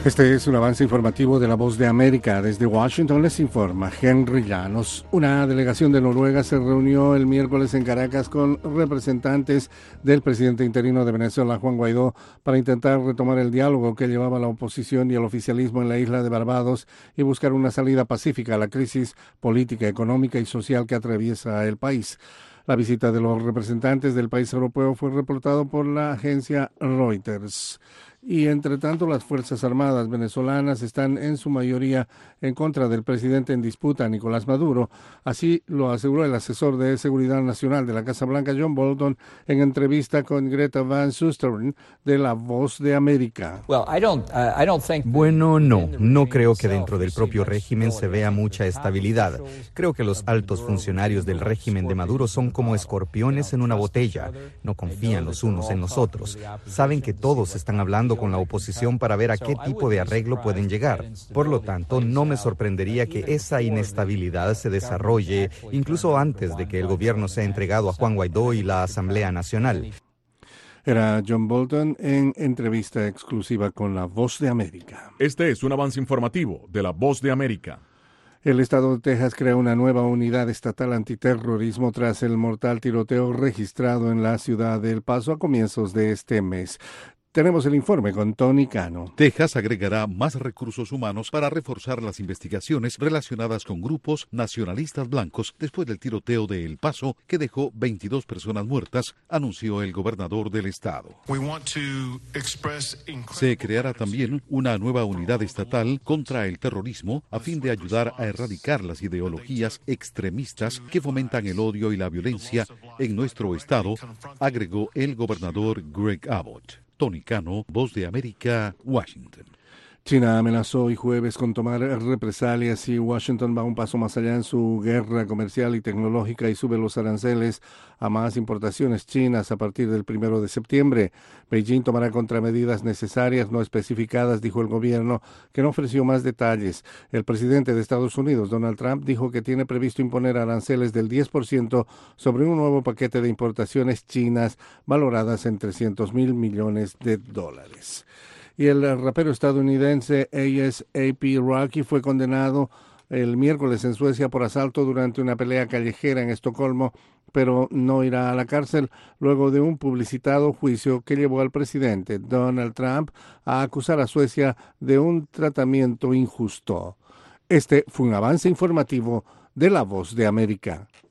Este es un avance informativo de La Voz de América. Desde Washington les informa Henry Llanos. Una delegación de Noruega se reunió el miércoles en Caracas con representantes del presidente interino de Venezuela, Juan Guaidó, para intentar retomar el diálogo que llevaba la oposición y el oficialismo en la isla de Barbados y buscar una salida pacífica a la crisis política, económica y social que atraviesa el país. La visita de los representantes del país europeo fue reportado por la agencia Reuters. Y entre tanto, las Fuerzas Armadas venezolanas están en su mayoría en contra del presidente en disputa, Nicolás Maduro. Así lo aseguró el asesor de Seguridad Nacional de la Casa Blanca, John Bolton, en entrevista con Greta Van Susteren de La Voz de América. Bueno, no creo que dentro del propio régimen se vea mucha estabilidad. Creo que los altos funcionarios del régimen de Maduro son como escorpiones en una botella. No confían los unos en los otros. Saben que todos están hablando con la oposición para ver a qué tipo de arreglo pueden llegar. Por lo tanto, no me sorprendería que esa inestabilidad se desarrolle incluso antes de que el gobierno sea entregado a Juan Guaidó y la Asamblea Nacional. Era John Bolton en entrevista exclusiva con La Voz de América. Este es un avance informativo de La Voz de América. El estado de Texas crea una nueva unidad estatal antiterrorismo tras el mortal tiroteo registrado en la ciudad de El Paso a comienzos de este mes. Tenemos el informe con Tony Cano. Texas agregará más recursos humanos para reforzar las investigaciones relacionadas con grupos nacionalistas blancos después del tiroteo de El Paso que dejó 22 personas muertas, anunció el gobernador del estado. Se creará también una nueva unidad estatal contra el terrorismo a fin de ayudar a erradicar las ideologías extremistas que fomentan el odio y la violencia en nuestro estado, agregó el gobernador Greg Abbott. Tony Cano, Voz de América, Washington. China amenazó hoy jueves con tomar represalias si Washington va un paso más allá en su guerra comercial y tecnológica y sube los aranceles a más importaciones chinas a partir del 1 de septiembre. Beijing tomará contramedidas necesarias no especificadas, dijo el gobierno, que no ofreció más detalles. El presidente de Estados Unidos, Donald Trump, dijo que tiene previsto imponer aranceles del 10% sobre un nuevo paquete de importaciones chinas valoradas en $300 mil millones. Y el rapero estadounidense A$AP Rocky fue condenado el miércoles en Suecia por asalto durante una pelea callejera en Estocolmo, pero no irá a la cárcel luego de un publicitado juicio que llevó al presidente Donald Trump a acusar a Suecia de un tratamiento injusto. Este fue un avance informativo de La Voz de América.